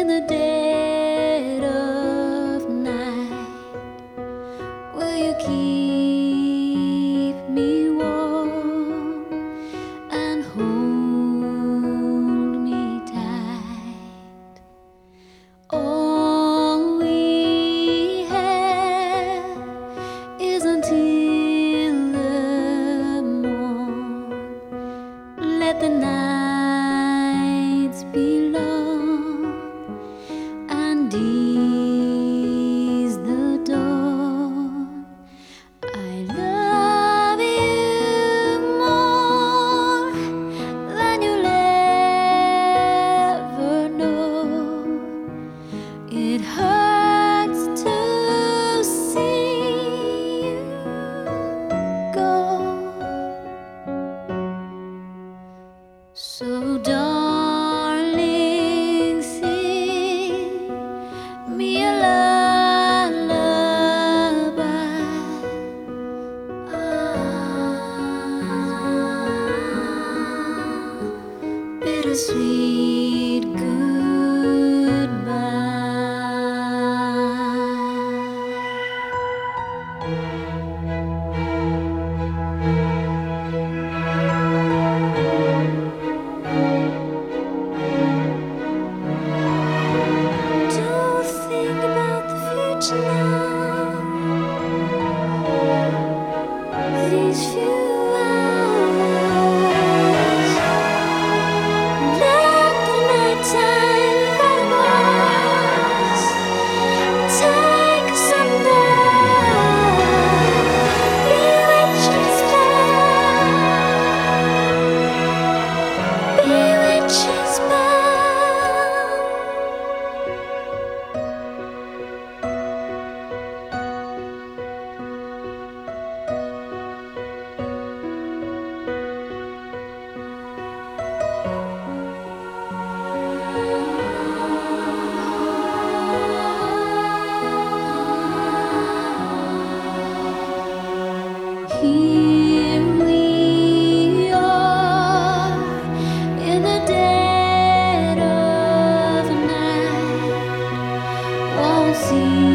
In the dead of night, will you keep me warm and hold me tight? All we have is until the morn. Let the nights be long and ease the dawn. I love you more than you'll ever know. It hurts to see you go. So darling, sing me a lullaby. Bittersweet goodbye. Don't think about the future now. These few hours, let the nighttime find us. Take some night, bewitched and spell, bewitched and spell. Here we are in the dead of night. Won't see